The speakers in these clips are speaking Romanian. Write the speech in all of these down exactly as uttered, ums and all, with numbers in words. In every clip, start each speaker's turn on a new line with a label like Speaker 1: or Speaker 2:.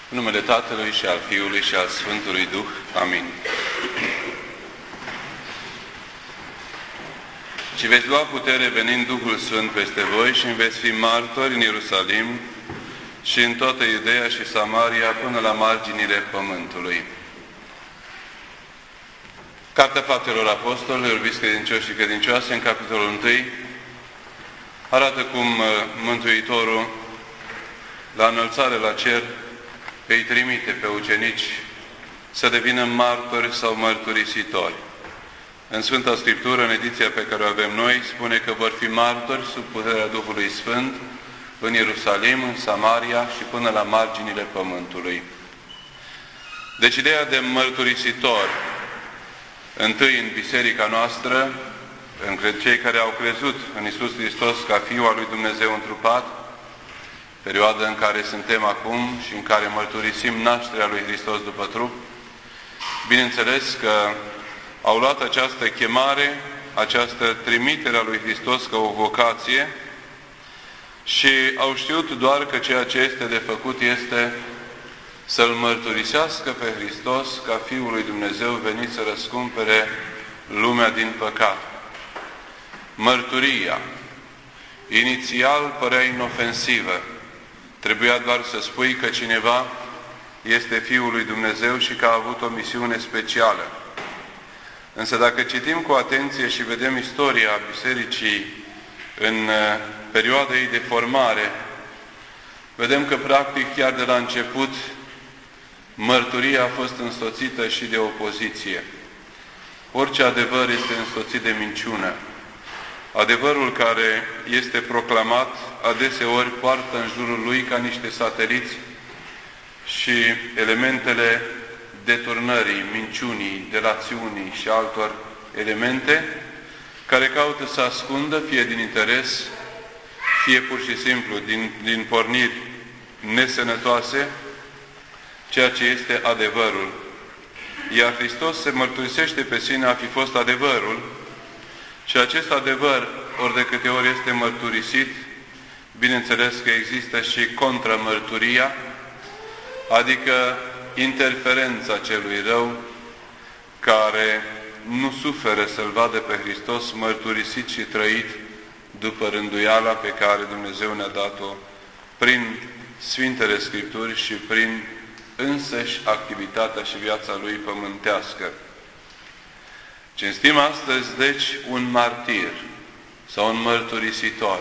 Speaker 1: În numele Tatălui și al Fiului și al Sfântului Duh. Amin. Și veți lua putere venind Duhul Sfânt peste voi și veți fi martori în Ierusalim și în toată Iudeea și Samaria până la marginile pământului. Cartea Faptelor Apostolilor, iubiți credincioși și credincioase, în capitolul unu, arată cum Mântuitorul, la înălțare la cer, îi trimite pe ucenici să devină martori sau mărturisitori. În Sfânta Scriptură, în ediția pe care o avem noi, spune că vor fi martori sub puterea Duhului Sfânt în Ierusalim, în Samaria și până la marginile pământului. Deci ideea de mărturisitor, întâi în biserica noastră, în cei care au crezut în Iisus Hristos ca Fiul al lui Dumnezeu întrupat, perioada în care suntem acum și în care mărturisim nașterea lui Hristos după trup, bineînțeles că au luat această chemare, această trimitere a lui Hristos ca o vocație și au știut doar că ceea ce este de făcut este să-L mărturisească pe Hristos ca Fiul lui Dumnezeu venit să răscumpere lumea din păcat. Mărturia, inițial părea inofensivă. Trebuia doar să spui că cineva este Fiul lui Dumnezeu și că a avut o misiune specială. Însă dacă citim cu atenție și vedem istoria Bisericii în perioada ei de formare, vedem că practic chiar de la început mărturia a fost însoțită și de opoziție. Orice adevăr este însoțit de minciună. Adevărul care este proclamat adeseori poartă în jurul lui ca niște sateliți și elementele deturnării, minciunii, delațiunii și altor elemente care caută să ascundă, fie din interes, fie pur și simplu din, din porniri nesănătoase, ceea ce este adevărul. Iar Hristos se mărturisește pe sine a fi fost adevărul și acest adevăr, ori de câte ori este mărturisit, bineînțeles că există și contramărturia, adică interferența celui rău care nu suferă să-L vadă pe Hristos mărturisit și trăit după rânduiala pe care Dumnezeu ne-a dat-o prin Sfintele Scripturi și prin însăși activitatea și viața Lui pământească. Cinstim astăzi, deci, un martir sau un mărturisitor.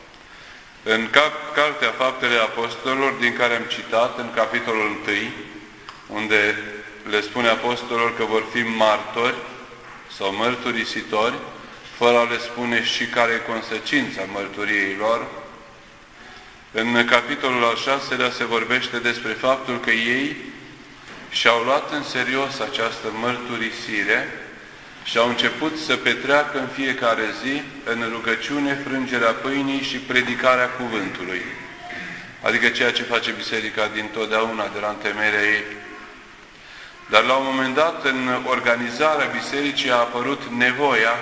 Speaker 1: În cap, Cartea Faptele Apostolilor, din care am citat, în capitolul unu, unde le spune apostolilor că vor fi martori sau mărturisitori, fără a le spune și care e consecința mărturiei lor, în capitolul al șaselea se vorbește despre faptul că ei și-au luat în serios această mărturisire și au început să petreacă în fiecare zi în rugăciune, frângerea pâinii și predicarea cuvântului. Adică ceea ce face Biserica dintotdeauna, de la întemeierea ei. Dar la un moment dat, în organizarea Bisericii a apărut nevoia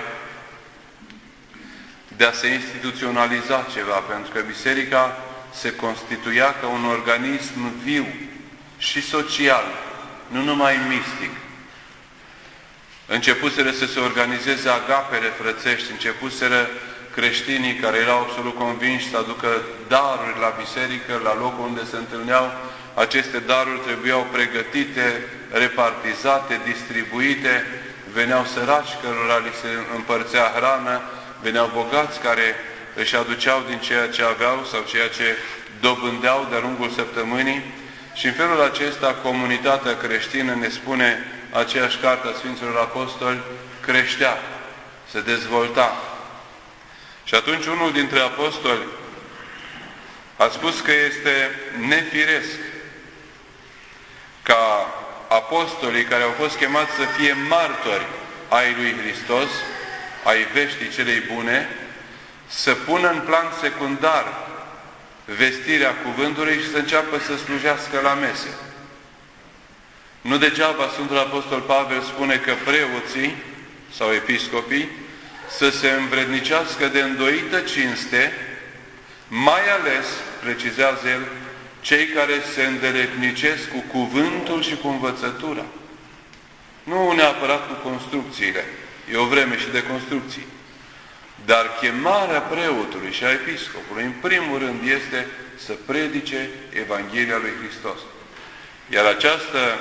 Speaker 1: de a se instituționaliza ceva, pentru că Biserica se constituia ca un organism viu și social, nu numai mistic. Începuseră să se organizeze agapele frățești, începuseră creștinii care erau absolut convinși să aducă daruri la biserică, la locul unde se întâlneau. Aceste daruri trebuiau pregătite, repartizate, distribuite. Veneau săraci cărora li se împărțea hrană, veneau bogați care își aduceau din ceea ce aveau sau ceea ce dobândeau de-a lungul săptămânii. Și în felul acesta, comunitatea creștină, ne spune aceeași carte a Sfinților Apostoli, creștea, se dezvolta. Și atunci unul dintre apostoli a spus că este nefiresc ca apostolii care au fost chemați să fie martori ai lui Hristos, ai veștii celei bune, să pună în plan secundar vestirea cuvântului și să înceapă să slujească la mese. Nu degeaba Sfântul Apostol Pavel spune că preoții sau episcopii să se învrednicească de îndoită cinste, mai ales, precizează el, cei care se îndeletnicesc cu cuvântul și cu învățătura. Nu neapărat cu construcțiile. E o vreme și de construcții. Dar chemarea preotului și a episcopului, în primul rând, este să predice Evanghelia lui Hristos. Iar această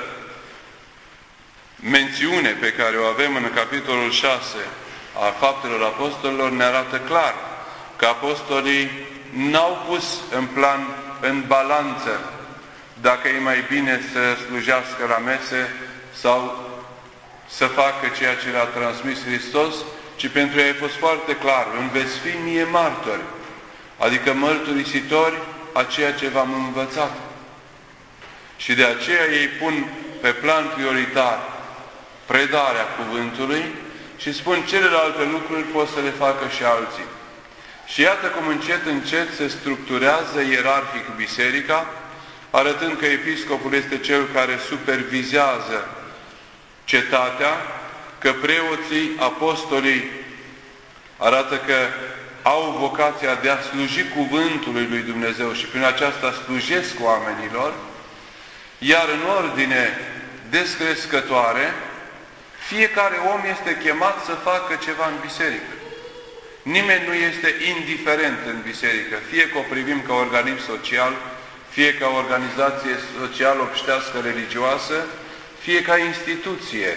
Speaker 1: mențiune pe care o avem în capitolul șase a Faptelor Apostolilor ne arată clar că apostolii n-au pus în plan, în balanță, dacă e mai bine să slujească la mese sau să facă ceea ce le-a transmis Hristos, ci pentru ei a fost foarte clar: îmi veți fi mie martori, adică mărturisitori a ceea ce v-am învățat. Și de aceea ei pun pe plan prioritar predarea cuvântului și spun celelalte lucruri pot să le facă și alții. Și iată cum încet, încet se structurează ierarhic biserica, arătând că episcopul este cel care supervizează cetatea, că preoții, apostolii arată că au vocația de a sluji cuvântului lui Dumnezeu și prin aceasta slujesc oamenilor, iar în ordine descrescătoare, fiecare om este chemat să facă ceva în biserică. Nimeni nu este indiferent în biserică, fie că o privim ca organism social, fie ca organizație social-obștească religioasă, fie ca instituție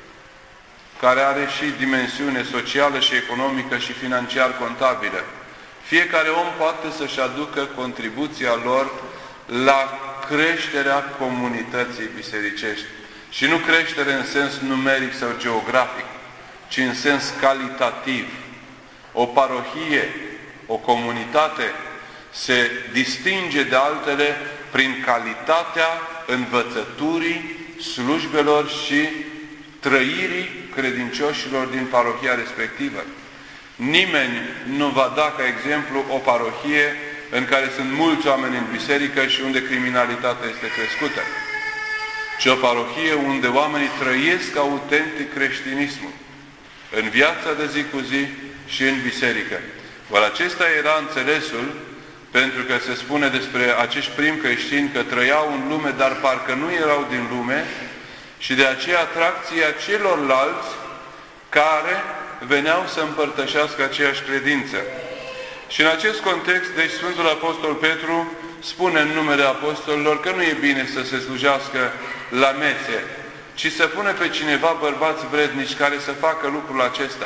Speaker 1: care are și dimensiune socială și economică și financiar-contabilă. Fiecare om poate să-și aducă contribuția lor la creșterea comunității bisericești. Și nu creștere în sens numeric sau geografic, ci în sens calitativ. O parohie, o comunitate se distinge de altele prin calitatea învățăturii, slujbelor și trăirii credincioșilor din parohia respectivă. Nimeni nu va da ca exemplu o parohie în care sunt mulți oameni în biserică și unde criminalitatea este crescută, ci o parohie unde oamenii trăiesc autentic creștinismul în viața de zi cu zi și în biserică. Oar acesta era înțelesul, pentru că se spune despre acești primi creștini că trăiau în lume, dar parcă nu erau din lume, și de aceea atracția celorlalți care veneau să împărtășească aceeași credință. Și în acest context, deci Sfântul Apostol Petru spune în numele apostolilor că nu e bine să se slujească la mese, ci să pune pe cineva bărbați vrednici care să facă lucrul acesta.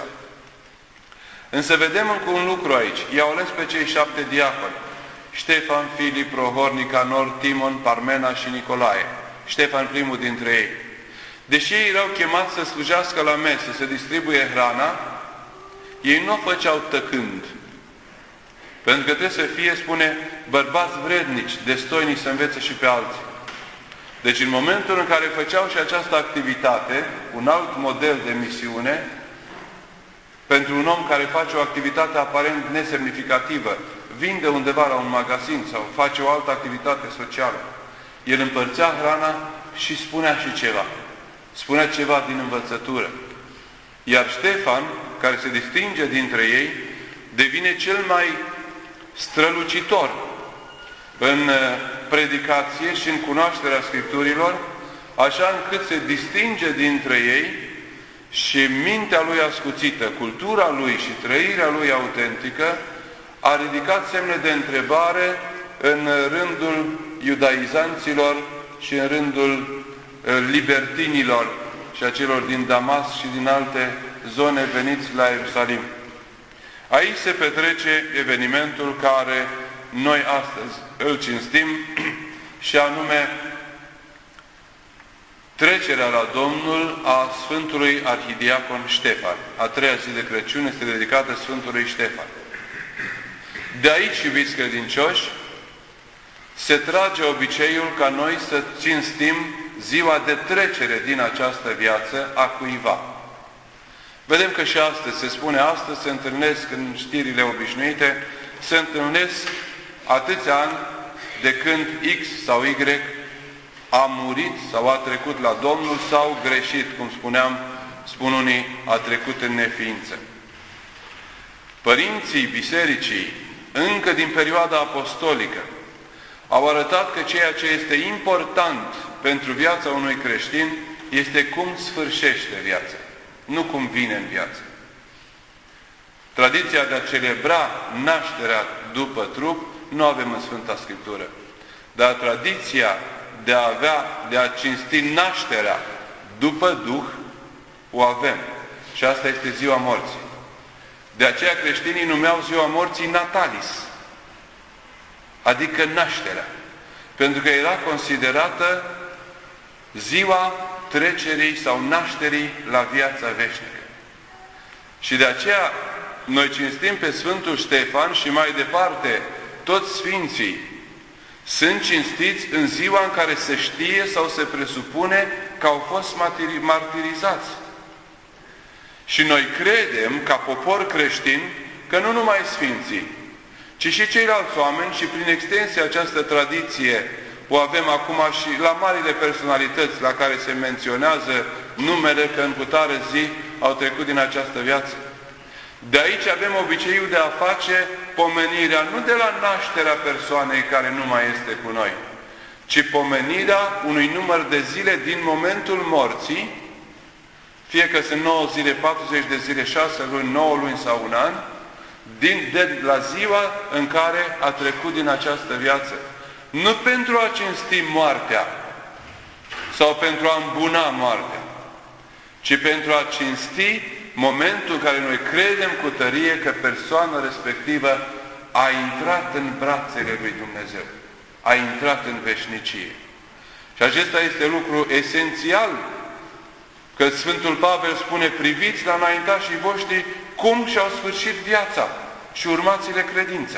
Speaker 1: Însă vedem încă un lucru aici. I-au ales pe cei șapte diaconi: Ștefan, Filip, Prohor, Nicanor, Timon, Parmena și Nicolae. Ștefan primul dintre ei. Deși ei erau chemați să slujească la mese, să distribuie hrana, ei nu o făceau tăcând. Pentru că trebuie să fie, spune, bărbați vrednici, destoinici să învețe și pe alții. Deci în momentul în care făceau și această activitate, un alt model de misiune, pentru un om care face o activitate aparent nesemnificativă, vinde undeva la un magazin sau face o altă activitate socială, el împărțea hrana și spunea și ceva. Spunea ceva din învățătură. Iar Ștefan, care se distinge dintre ei, devine cel mai strălucitor în predicație și în cunoașterea Scripturilor, așa încât se distinge dintre ei și mintea lui ascuțită, cultura lui și trăirea lui autentică a ridicat semne de întrebare în rândul iudaizanților și în rândul libertinilor și a celor din Damas și din alte zone veniți la Ierusalim. Aici se petrece evenimentul care noi astăzi îl cinstim și anume trecerea la Domnul a Sfântului Arhidiacon Ștefan. A treia zi de Crăciun este dedicată Sfântului Ștefan. De aici, iubiți credincioși, se trage obiceiul ca noi să cinstim ziua de trecere din această viață a cuiva. Vedem că și astăzi, se spune astăzi, se întâlnesc în știrile obișnuite, se întâlnesc atâția ani de când X sau Y a murit sau a trecut la Domnul sau greșit, cum spuneam, spun unii, a trecut în neființă. Părinții bisericii, încă din perioada apostolică, au arătat că ceea ce este important pentru viața unui creștin este cum sfârșește viața, nu cum vine în viață. Tradiția de a celebra nașterea după trup nu avem în Sfânta Scriptură. Dar tradiția de a avea, de a cinsti nașterea după Duh, o avem. Și asta este ziua morții. De aceea creștinii numeau ziua morții Natalis, adică nașterea. Pentru că era considerată ziua trecerii sau nașterii la viața veșnică. Și de aceea noi cinstim pe Sfântul Ștefan și mai departe toți Sfinții sunt cinstiți în ziua în care se știe sau se presupune că au fost martirizați. Și noi credem, ca popor creștin, că nu numai Sfinții, ci și ceilalți oameni, și prin extensie această tradiție o avem acum și la marile personalități la care se menționează numele că în cutare zi au trecut din această viață. De aici avem obiceiul de a face pomenirea nu de la nașterea persoanei care nu mai este cu noi, ci pomenirea unui număr de zile din momentul morții, fie că sunt nouă zile, patruzeci de zile, șase luni, nouă luni sau un an, din, de la ziua în care a trecut din această viață. Nu pentru a cinsti moartea sau pentru a îmbuna moartea, ci pentru a cinsti momentul în care noi credem cu tărie că persoana respectivă a intrat în brațele lui Dumnezeu, a intrat în veșnicie. Și acesta este lucru esențial, că Sfântul Pavel spune: priviți la înaintașii voștri cum și-au sfârșit viața și urmați-le credința.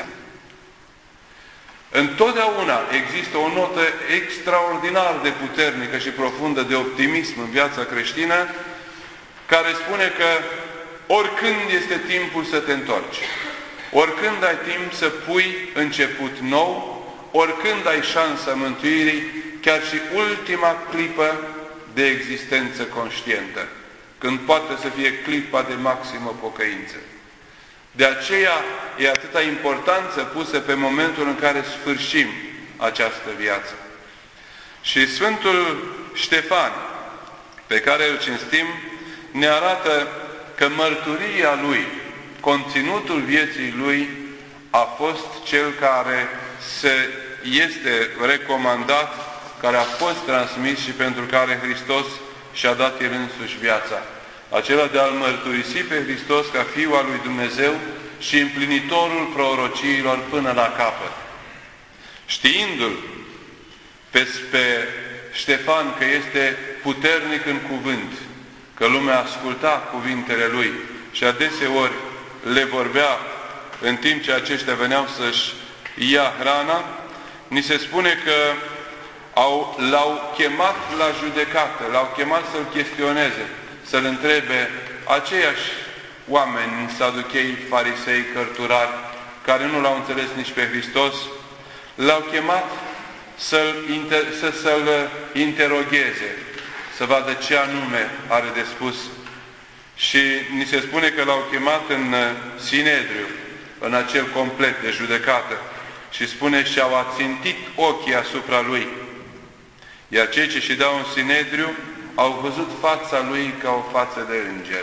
Speaker 1: Întotdeauna există o notă extraordinar de puternică și profundă de optimism în viața creștină, care spune că oricând este timpul să te întorci, oricând ai timp să pui început nou, oricând ai șansa mântuirii, chiar și ultima clipă de existență conștientă, când poate să fie clipa de maximă pocăință. De aceea e atâta importanță pusă pe momentul în care sfârșim această viață. Și Sfântul Ștefan, pe care îl cinstim, ne arată că mărturia lui, conținutul vieții lui, a fost cel care se este recomandat, care a fost transmis și pentru care Hristos și-a dat El însuși viața. Acela de a-L mărturisi pe Hristos ca Fiul al lui Dumnezeu și împlinitorul prorociilor până la capăt. Știindu-L pe, pe Ștefan că este puternic în cuvânt, că lumea asculta cuvintele lui și adeseori le vorbea în timp ce aceștia veneau să-și ia hrana, ni se spune că au, l-au chemat la judecată, l-au chemat să-l chestioneze, să-l întrebe aceiași oameni, saduchei, farisei, cărturari, care nu l-au înțeles nici pe Hristos, l-au chemat să-l inter, să, să-l interogheze, să vadă ce anume are de spus. Și ni se spune că l-au chemat în Sinedriu, în acel complet de judecată, și spune și-au ațintit ochii asupra lui. Iar cei ce și dau în Sinedriu au văzut fața lui ca o față de înger.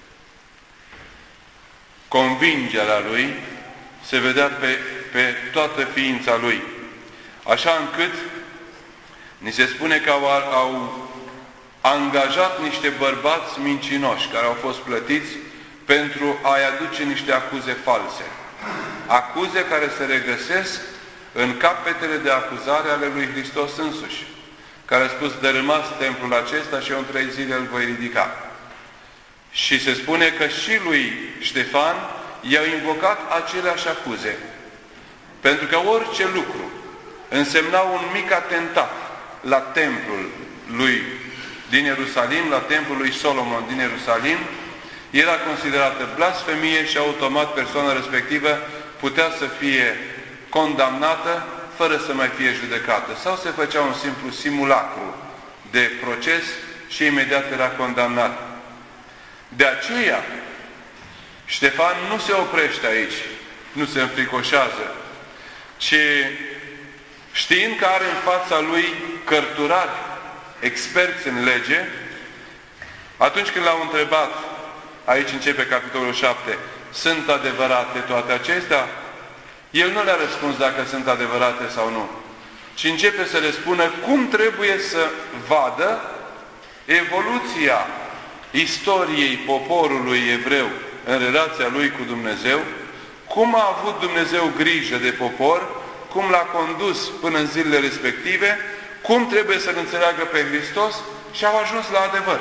Speaker 1: Convingerea lui se vedea pe, pe toată ființa lui. Așa încât ni se spune că au, au angajat niște bărbați mincinoși care au fost plătiți pentru a-i aduce niște acuze false. Acuze care se regăsesc în capetele de acuzare ale lui Hristos însuși, care a spus: dărâmați templul acesta și eu în trei zile îl voi ridica. Și se spune că și lui Ștefan i-au invocat aceleași acuze. Pentru că orice lucru însemna un mic atentat la templul lui din Ierusalim, la templul lui Solomon din Ierusalim, era considerată blasfemie și automat persoana respectivă putea să fie condamnată fără să mai fie judecată. Sau se făcea un simplu simulacru de proces și imediat era condamnat. De aceea, Ștefan nu se oprește aici, nu se înfricoșează, ci știind că are în fața lui cărturari, experți în lege, atunci când l-au întrebat, aici începe capitolul șapte, sunt adevărate toate acestea? El nu le-a răspuns dacă sunt adevărate sau nu, ci începe să le spună cum trebuie să vadă evoluția istoriei poporului evreu în relația lui cu Dumnezeu, cum a avut Dumnezeu grijă de popor, cum l-a condus până în zilele respective, cum trebuie să-L înțeleagă pe Hristos și au ajuns la adevăr.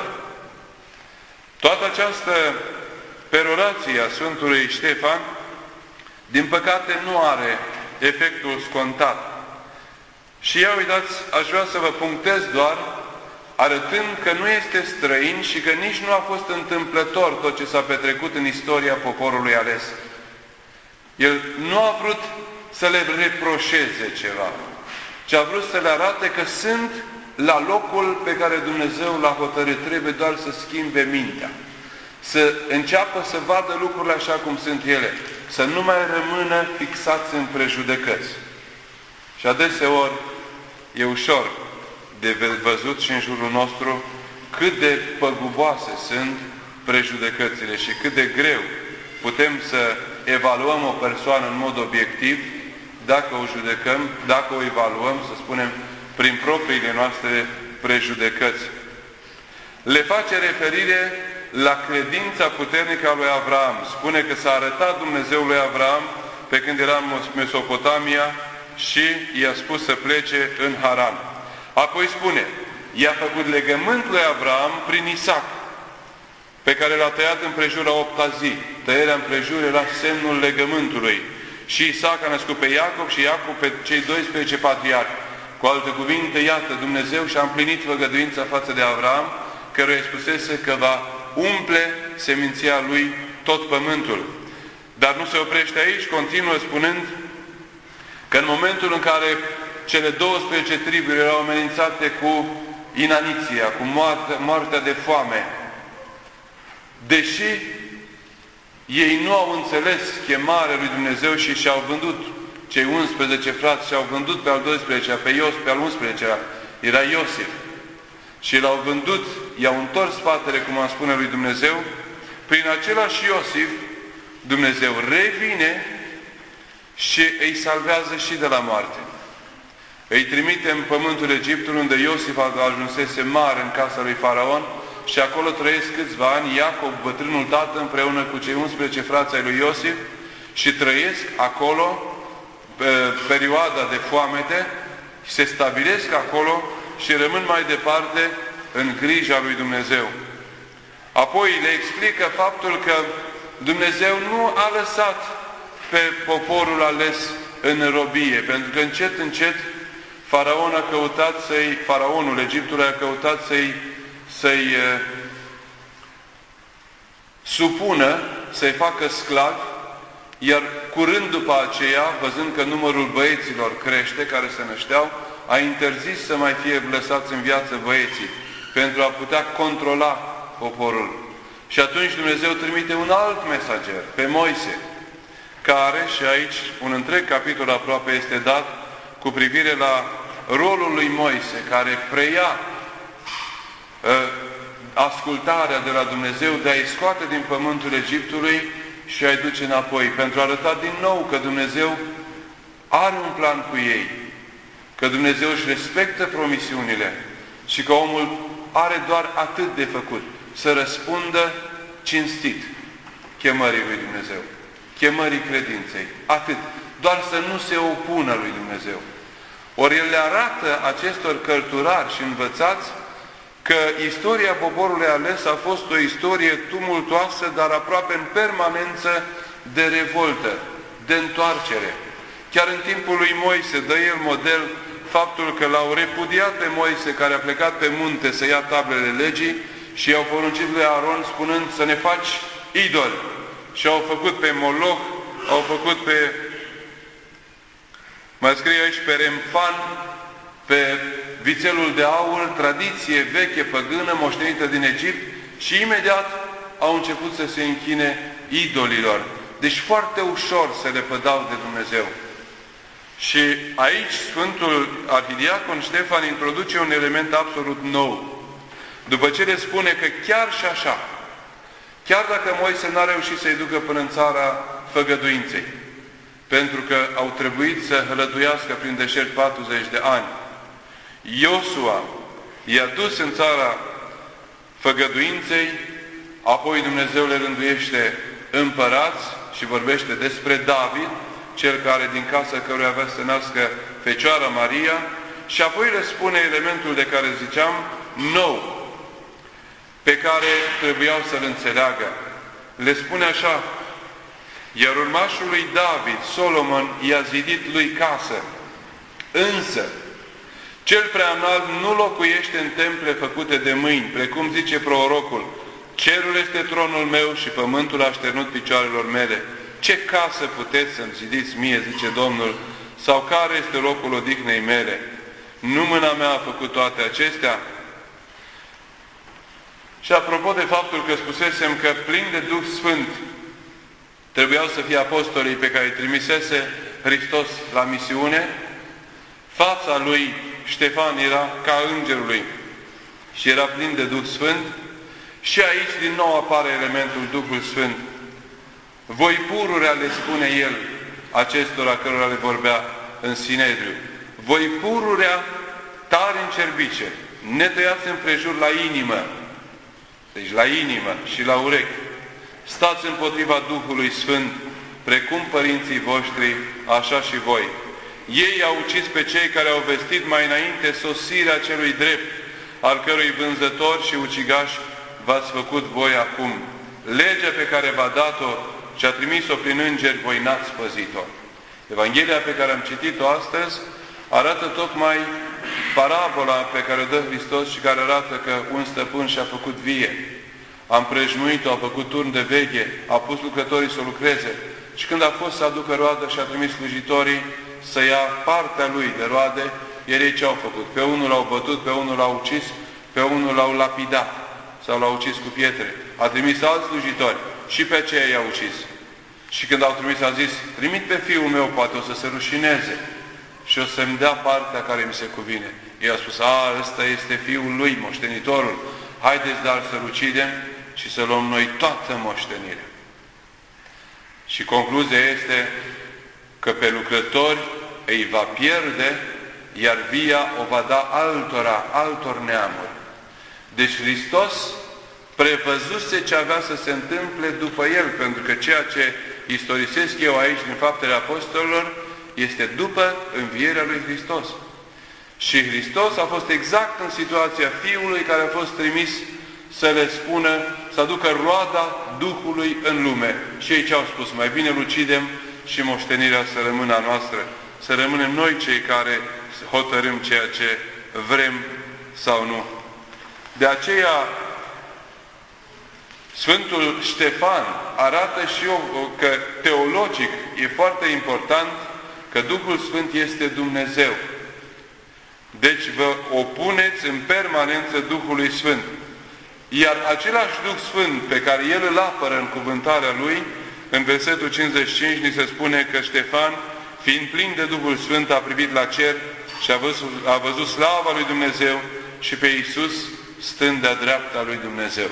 Speaker 1: Toată această perorație a Sfântului Ștefan, din păcate, nu are efectul scontat. Și ia uitați, aș vrea să vă punctez doar, arătând că nu este străin și că nici nu a fost întâmplător tot ce s-a petrecut în istoria poporului ales. El nu a vrut să le reproșeze ceva, ci a vrut să le arate că sunt la locul pe care Dumnezeu l-a hotărât. Trebuie doar să schimbe mintea, să înceapă să vadă lucrurile așa cum sunt ele, să nu mai rămână fixați în prejudecăți. Și adeseori e ușor de văzut și în jurul nostru cât de păguboase sunt prejudecățile și cât de greu putem să evaluăm o persoană în mod obiectiv dacă o judecăm, dacă o evaluăm, să spunem, prin propriile noastre prejudecăți. Le face referire la credința puternică a lui Avraam. Spune că s-a arătat Dumnezeul lui Avraam pe când era în Mesopotamia și i-a spus să plece în Haran. Apoi spune, i-a făcut legământ lui Avraam prin Isaac, pe care l-a tăiat împrejur a opta zi. Tăierea împrejur era semnul legământului. Și Isaac a născut pe Iacob și Iacob pe cei doisprezece patriarhi. Cu alte cuvinte, iată, Dumnezeu și-a împlinit făgăduința față de Avraam, căruia îi spusese că va umple seminția lui tot pământul. Dar nu se oprește aici, continuă spunând că în momentul în care cele douăsprezece triburi erau amenințate cu inaniția, cu moartea, moartea de foame, deși ei nu au înțeles chemarea lui Dumnezeu și și-au vândut, cei unsprezece frați și-au vândut pe al doisprezecelea, pe Iosif, pe al unsprezecelea, era Iosif. Și l-au vândut, i-au întors spatele, cum am spune lui Dumnezeu, prin același Iosif, Dumnezeu revine și îi salvează și de la moarte. Îi trimite în pământul Egiptului, unde Iosif ajunsese mare în casa lui Faraon, și acolo trăiesc câțiva ani Iacob, bătrânul tată, împreună cu cei unsprezece frați ai lui Iosif, și trăiesc acolo pe perioada de foamete, se stabilesc acolo și rămân mai departe în grija lui Dumnezeu. Apoi le explică faptul că Dumnezeu nu a lăsat pe poporul ales în robie, pentru că încet, încet Faraon a căutat să-i, faraonul Egiptului a căutat să-i să-i uh, supună, să-i facă sclavi, iar curând după aceea, văzând că numărul băieților crește, care se nășteau, a interzis să mai fie lăsați în viață băieții, pentru a putea controla poporul. Și atunci Dumnezeu trimite un alt mesager, pe Moise, care, și aici un întreg capitol aproape este dat, cu privire la rolul lui Moise, care preia ascultarea de la Dumnezeu de a-i scoate din pământul Egiptului și a-i duce înapoi, pentru a arăta din nou că Dumnezeu are un plan cu ei, că Dumnezeu își respectă promisiunile și că omul are doar atât de făcut, să răspundă cinstit chemării lui Dumnezeu, chemării credinței, atât, doar să nu se opună lui Dumnezeu. Ori El le arată acestor cărturari și învățați că istoria poporului ales a fost o istorie tumultoasă, dar aproape în permanență de revoltă, de întoarcere. Chiar în timpul lui Moise dă el model faptul că l-au repudiat pe Moise, care a plecat pe munte să ia tablele legii, și i-au poruncit lui Aron spunând să ne faci idoli. Și au făcut pe Moloch, au făcut pe, mai scrie aici, pe Remfan, pe vițelul de aur, tradiție veche, păgână, moștenită din Egipt, și imediat au început să se închine idolilor. Deci foarte ușor se lepădau de Dumnezeu. Și aici Sfântul Arhidiacon Ștefan introduce un element absolut nou. După ce le spune că chiar și așa, chiar dacă Moise n-a reușit să-i ducă până în țara făgăduinței, pentru că au trebuit să hălătuiască prin deșert patruzeci de ani, Iosua i-a dus în țara făgăduinței, apoi Dumnezeu le rânduiește împărați și vorbește despre David, cel care din casa căruia avea să nască Fecioara Maria, și apoi le spune elementul de care ziceam, nou, pe care trebuiau să-l înțeleagă. Le spune așa: iar urmașul lui David, Solomon, i-a zidit lui casă, însă cel prea înalt nu locuiește în temple făcute de mâini, precum zice prorocul: cerul este tronul meu și pământul a așternut picioarelor mele. Ce casă puteți să-mi zidiți mie, zice Domnul, sau care este locul odihnei mele? Nu mâna mea a făcut toate acestea? Și apropo de faptul că spusesem că plin de Duh Sfânt trebuiau să fie apostolii pe care îi trimisese Hristos la misiune, fața lui Ștefan era ca îngerului și era plin de Duh Sfânt, și aici din nou apare elementul Duhul Sfânt. Voi pururea, le spune el acestora cărora le vorbea în Sinedriu, voi pururea tare în cerbice, ne tăiați împrejur la inimă, deci la inimă și la urechi, stați împotriva Duhului Sfânt, precum părinții voștri, așa și voi. Ei au ucis pe cei care au vestit mai înainte sosirea celui drept, al cărui vânzători și ucigași v-ați făcut voi acum. Legea pe care v-a dat-o și a trimis-o prin îngeri, voi n-ați păzit-o. Evanghelia pe care am citit-o astăzi arată tocmai parabola pe care o dă Hristos și care arată că un stăpân și-a făcut vie. A împrejmuit-o, a făcut turn de veche, a pus lucrătorii să lucreze și când a fost să aducă roadă și a trimis slujitorii să ia partea lui de roade, iar ei ce au făcut? Pe unul l-au bătut, pe unul l-au ucis, pe unul l-au lapidat sau l-au ucis cu pietre. A trimis alți slujitori și pe aceea i-a ucis. Și când au trimis, a zis: trimit pe fiul meu, poate o să se rușineze și o să-mi dea partea care mi se cuvine. I-a spus: a, ăsta este fiul lui, moștenitorul. Haideți dar să-l ucidem și să luăm noi toată moștenirea. Și concluzia este că pe lucrători îi va pierde, iar via o va da altora, altor neamuri. Deci Hristos prevăzuse ce avea să se întâmple după El, pentru că ceea ce istorisesc eu aici din Faptele Apostolilor este după învierea lui Hristos. Și Hristos a fost exact în situația Fiului care a fost trimis să le spună, să aducă roada Duhului în lume. Și ei ce au spus? Mai bine îl ucidem și moștenirea să rămână a noastră. Să rămânem noi cei care hotărâm ceea ce vrem sau nu. De aceea, Sfântul Ștefan arată și eu că teologic e foarte important că Duhul Sfânt este Dumnezeu. Deci vă opuneți în permanență Duhului Sfânt. Iar același Duh Sfânt pe care El îl apără în cuvântarea Lui, în versetul cincizeci și cinci ni se spune că Ștefan, fiind plin de Duhul Sfânt, a privit la cer și a văzut, a văzut slava lui Dumnezeu și pe Iisus stând de-a dreapta lui Dumnezeu.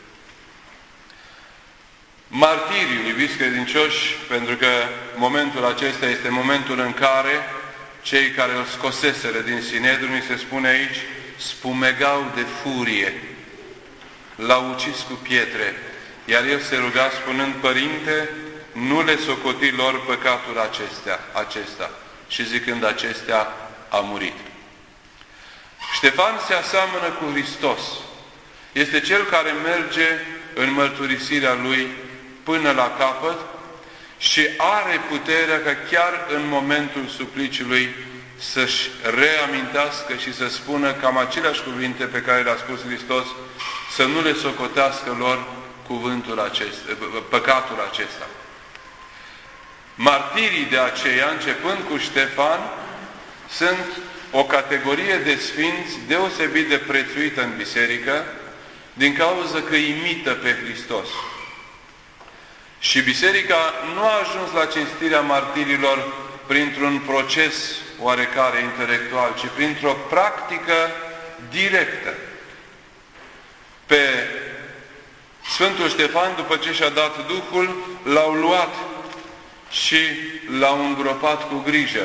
Speaker 1: Martirii, iubiți credincioși, pentru că momentul acesta este momentul în care cei care îl scoseseră din Sinedru, ni se spune aici, spumegau de furie, l-au ucis cu pietre, iar el se ruga spunând: Părinte, nu le socoti lor păcatul acestea, acesta. Și zicând acestea, a murit. Ștefan se aseamănă cu Hristos. Este cel care merge în mărturisirea lui până la capăt și are puterea ca chiar în momentul supliciului să-și reamintească și să spună cam aceleași cuvinte pe care le-a spus Hristos, să nu le socotească lor cuvântul acesta, păcatul acesta. Martirii de aceea, începând cu Ștefan, sunt o categorie de sfinți deosebit de prețuită în biserică, din cauza că imită pe Hristos. Și biserica nu a ajuns la cinstirea martirilor printr-un proces oarecare intelectual, ci printr-o practică directă. Pe Sfântul Ștefan, după ce și-a dat Duhul, l-au luat și l-au îngropat cu grijă.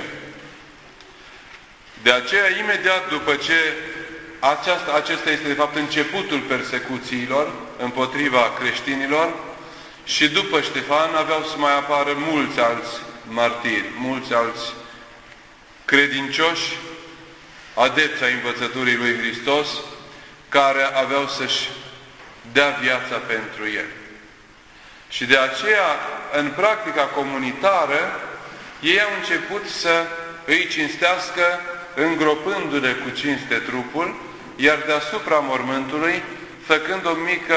Speaker 1: De aceea, imediat după ce aceasta, acesta este de fapt începutul persecuțiilor împotriva creștinilor, și după Ștefan aveau să mai apară mulți alți martiri, mulți alți credincioși, adepți ai învățăturii lui Hristos, care aveau să-și dea viața pentru el. Și de aceea, în practica comunitară, ei au început să îi cinstească îngropându-le cu cinste trupul, iar deasupra mormântului, făcând o mică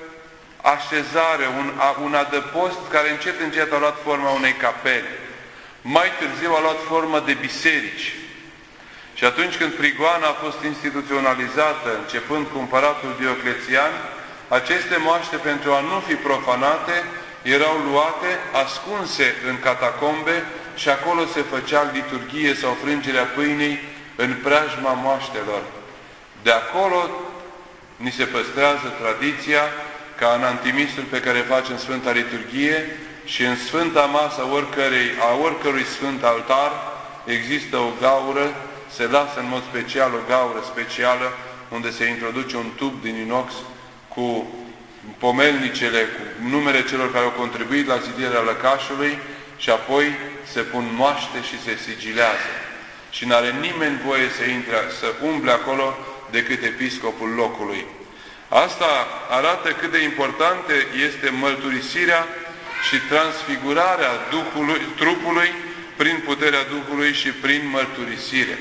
Speaker 1: așezare, un, un adăpost care încet încet a luat forma unei capele. Mai târziu a luat formă de biserici. Și atunci când prigoana a fost instituționalizată, începând cu împăratul Dioclețian, aceste moaște, pentru a nu fi profanate, erau luate, ascunse în catacombe și acolo se făcea liturghie sau frângerea pâinii în preajma moaștelor. De acolo ni se păstrează tradiția ca în antimisul pe care facem Sfânta Liturghie și în Sfânta Masă oricărei, a oricărui Sfânt Altar există o gaură, se lasă în mod special o gaură specială unde se introduce un tub din inox cu pomelnicele, cu numele celor care au contribuit la zidirea lăcașului și apoi se pun moaște și se sigilează. Și n-are nimeni voie să intre, să umble acolo decât episcopul locului. Asta arată cât de importantă este mărturisirea și transfigurarea Duhului, trupului prin puterea Duhului și prin mărturisire.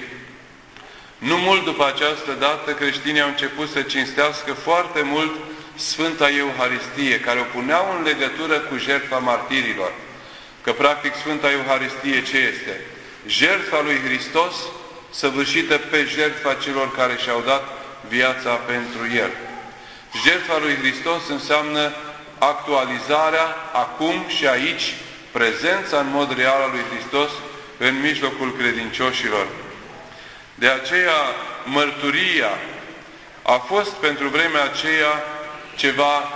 Speaker 1: Nu mult după această dată, creștinii au început să cinstească foarte mult Sfânta Euharistie, care o puneau în legătură cu jertfa martirilor. Că practic Sfânta Euharistie ce este? Jertfa lui Hristos săvârșită pe jertfa celor care și-au dat viața pentru El. Jertfa lui Hristos înseamnă actualizarea acum și aici, prezența în mod real a lui Hristos în mijlocul credincioșilor. De aceea, mărturia a fost pentru vremea aceea ceva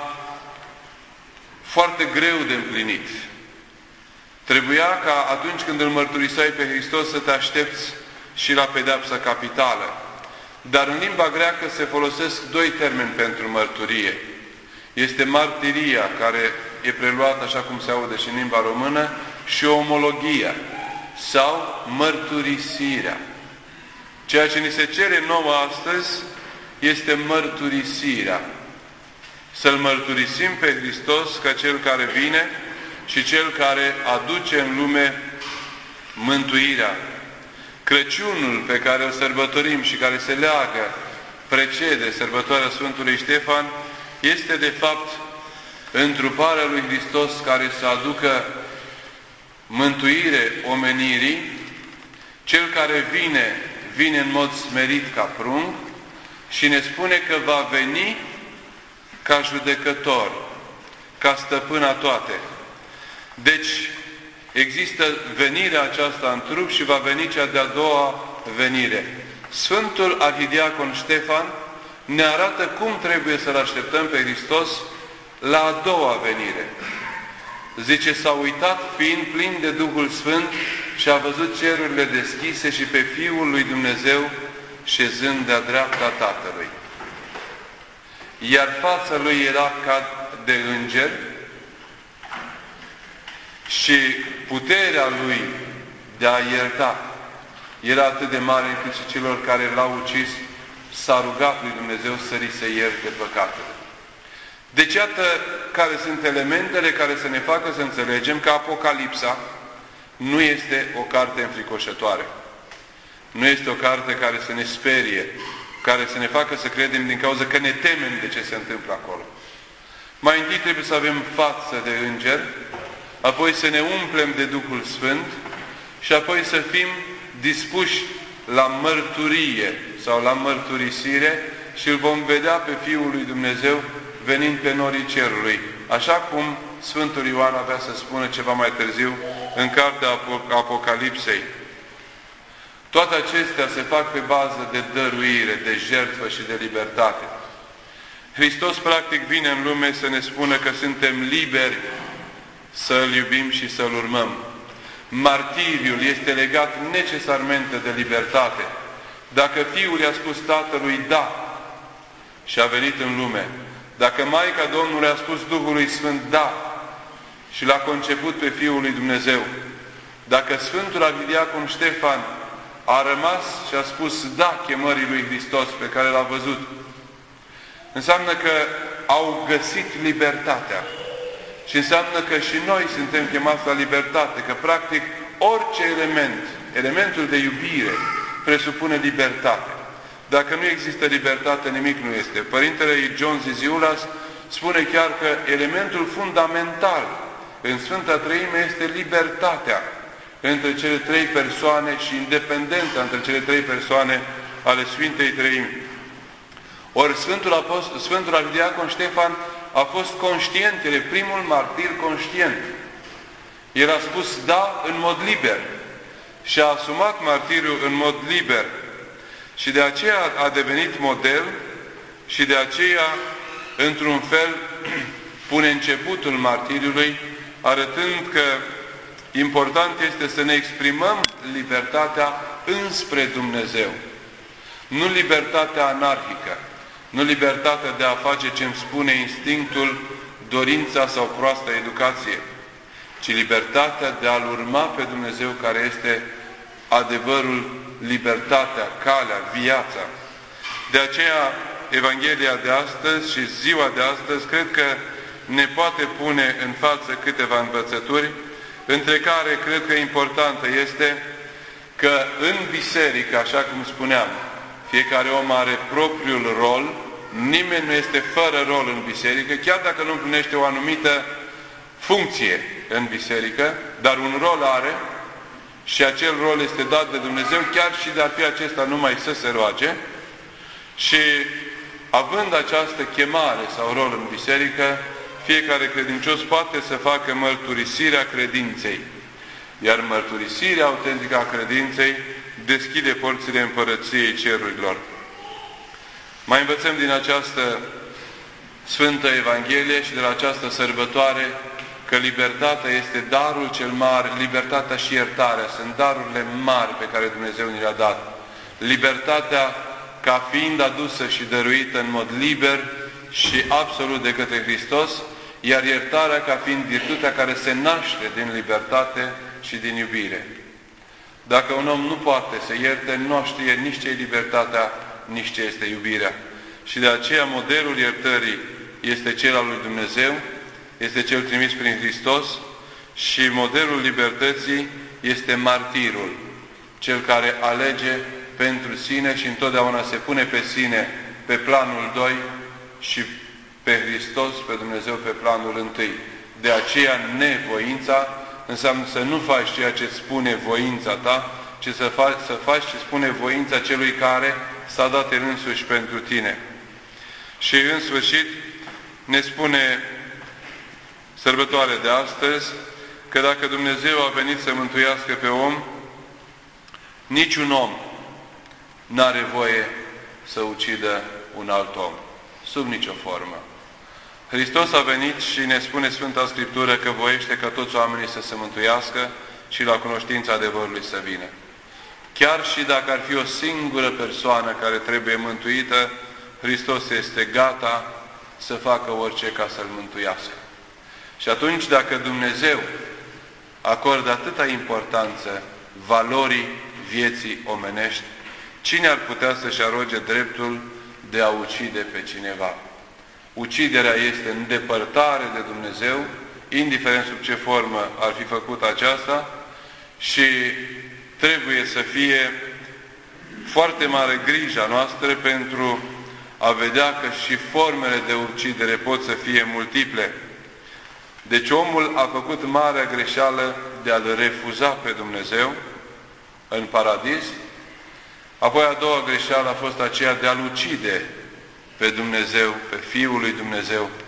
Speaker 1: foarte greu de împlinit. Trebuia ca atunci când îl mărturiseai pe Hristos să te aștepți și la pedeapsa capitală. Dar în limba greacă se folosesc doi termeni pentru mărturie. Este martiria, care e preluată așa cum se aude și în limba română, și omologia, sau mărturisirea. Ceea ce ni se cere nouă astăzi este mărturisirea. Să-L mărturisim pe Hristos ca Cel care vine și Cel care aduce în lume mântuirea. Crăciunul pe care îl sărbătorim și care se leagă, precede sărbătoarea Sfântului Ștefan, este de fapt întruparea lui Hristos care să aducă mântuire omenirii. Cel care vine, vine în mod smerit ca prunc și ne spune că va veni ca judecător, ca stăpân a toate. Deci, există venirea aceasta în trup și va veni cea de-a doua venire. Sfântul Arhidiacon Ștefan ne arată cum trebuie să-L așteptăm pe Hristos la a doua venire. Zice, s-a uitat fiind plin de Duhul Sfânt și a văzut cerurile deschise și pe Fiul lui Dumnezeu șezând de-a dreapta Tatălui. Iar fața lui era ca de înger și puterea lui de a ierta era atât de mare încât și celor care l-au ucis s-a rugat lui Dumnezeu să li se ierte păcatele. Deci iată care sunt elementele care să ne facă să înțelegem că Apocalipsa nu este o carte înfricoșătoare. Nu este o carte care să ne sperie, care să ne facă să credem din cauza că ne temem de ce se întâmplă acolo. Mai întâi trebuie să avem față de înger, apoi să ne umplem de Duhul Sfânt și apoi să fim dispuși la mărturie sau la mărturisire și îl vom vedea pe Fiul lui Dumnezeu venind pe norii cerului, așa cum Sfântul Ioan avea să spună ceva mai târziu în cartea Apocalipsei. Toate acestea se fac pe bază de dăruire, de jertfă și de libertate. Hristos practic vine în lume să ne spună că suntem liberi să-L iubim și să-L urmăm. Martiriul este legat necesarmente de libertate. Dacă Fiul i-a spus Tatălui da și a venit în lume, dacă Maica Domnului a spus Duhului Sfânt da și l-a conceput pe Fiul lui Dumnezeu, dacă Sfântul Arhidiacon Ștefan a rămas și a spus da chemării lui Hristos pe care l-a văzut, înseamnă că au găsit libertatea. Și înseamnă că și noi suntem chemați la libertate, că practic orice element, elementul de iubire, presupune libertate. Dacă nu există libertate, nimic nu este. Părintele John Ziziulas spune chiar că elementul fundamental în Sfânta Treime este libertatea între cele trei persoane și independența între cele trei persoane ale Sfintei Treimi. Ori Sfântul, Apostol, Sfântul Arhidiacon Ștefan a fost conștient, el e primul martir conștient. El a spus da în mod liber și a asumat martiriul în mod liber. Și de aceea a devenit model și de aceea, într-un fel, pune începutul martiriului, arătând că important este să ne exprimăm libertatea înspre Dumnezeu. Nu libertatea anarhică, nu libertatea de a face ce-mi spune instinctul, dorința sau proasta educație, ci libertatea de a-L urma pe Dumnezeu, care este adevărul, libertatea, calea, viața. De aceea, Evanghelia de astăzi și ziua de astăzi, cred că ne poate pune în față câteva învățături, între care cred că importantă este că în biserică, așa cum spuneam, fiecare om are propriul rol, nimeni nu este fără rol în biserică, chiar dacă nu împlinește o anumită funcție în biserică, dar un rol are și acel rol este dat de Dumnezeu, chiar și de a fi acesta numai să se roage. Și având această chemare sau rol în biserică, fiecare credincios poate să facă mărturisirea credinței. Iar mărturisirea autentică a credinței deschide porțile Împărăției Cerurilor. Mai învățăm din această Sfântă Evanghelie și de la această sărbătoare că libertatea este darul cel mare, libertatea și iertarea sunt darurile mari pe care Dumnezeu ni le-a dat. Libertatea ca fiind adusă și dăruită în mod liber și absolut de către Hristos, iar iertarea ca fiind virtutea care se naște din libertate și din iubire. Dacă un om nu poate să ierte, nu știe nici ce e libertatea, nici ce este iubirea. Și de aceea modelul iertării este cel al lui Dumnezeu, este cel trimis prin Hristos, și modelul libertății este martirul, cel care alege pentru sine și întotdeauna se pune pe sine pe planul doi și pe Hristos, pe Dumnezeu, pe planul întâi. De aceea nevoința înseamnă să nu faci ceea ce spune voința ta, ci să faci, să faci ce spune voința celui care s-a dat el însuși pentru tine. Și în sfârșit ne spune sărbătoarea de astăzi că dacă Dumnezeu a venit să mântuiască pe om, niciun om n-are voie să ucidă un alt om, sub nicio formă. Hristos a venit și ne spune Sfânta Scriptură că voiește ca toți oamenii să se mântuiască și la cunoștința adevărului să vină. Chiar și dacă ar fi o singură persoană care trebuie mântuită, Hristos este gata să facă orice ca să-l mântuiască. Și atunci, dacă Dumnezeu acordă atâta importanță valorii vieții omenești, cine ar putea să-și aroge dreptul de a ucide pe cineva? Uciderea este îndepărtare de Dumnezeu, indiferent sub ce formă ar fi făcut aceasta, și trebuie să fie foarte mare grija noastră pentru a vedea că și formele de ucidere pot să fie multiple. Deci omul a făcut marea greșeală de a-L refuza pe Dumnezeu în paradis. Apoi a doua greșeală a fost aceea de a-L ucide pe Dumnezeu, pe Fiul lui Dumnezeu,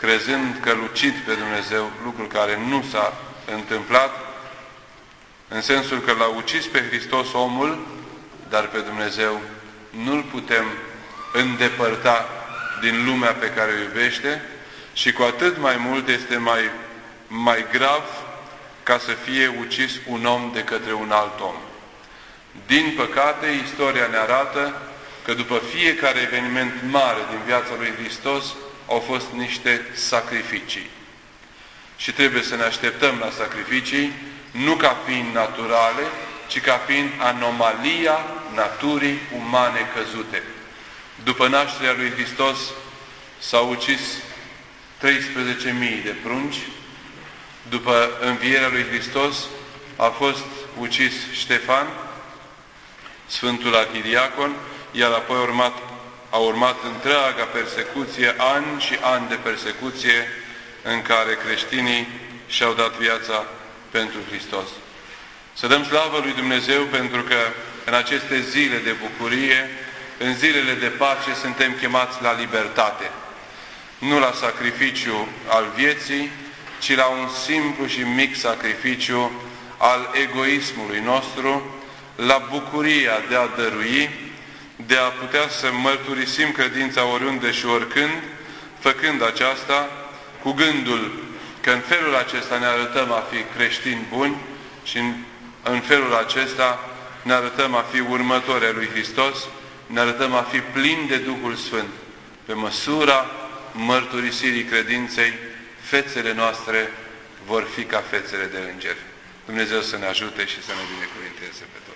Speaker 1: crezând că lucid pe Dumnezeu, lucru care nu s-a întâmplat, în sensul că l-a ucis pe Hristos omul, dar pe Dumnezeu nu-L putem îndepărta din lumea pe care o iubește și cu atât mai mult este mai, mai grav ca să fie ucis un om de către un alt om. Din păcate, istoria ne arată că după fiecare eveniment mare din viața lui Hristos au fost niște sacrificii. Și trebuie să ne așteptăm la sacrificii, nu ca fiind naturale, ci ca fiind anomalia naturii umane căzute. După nașterea lui Hristos s-au ucis treisprezece mii de prunci, după învierea lui Hristos a fost ucis Ștefan, Sfântul Arhidiacon, iar apoi a urmat, a urmat întreaga persecuție, ani și ani de persecuție în care creștinii și-au dat viața pentru Hristos. Să dăm slavă lui Dumnezeu pentru că în aceste zile de bucurie, în zilele de pace, suntem chemați la libertate. Nu la sacrificiu al vieții, ci la un simplu și mic sacrificiu al egoismului nostru, la bucuria de a dărui, de a putea să mărturisim credința oriunde și oricând, făcând aceasta cu gândul că în felul acesta ne arătăm a fi creștini buni și în, în felul acesta ne arătăm a fi următori ai lui Hristos, ne arătăm a fi plini de Duhul Sfânt. Pe măsura mărturisirii credinței, fețele noastre vor fi ca fețele de îngeri. Dumnezeu să ne ajute și să ne binecuvinteze pe toți.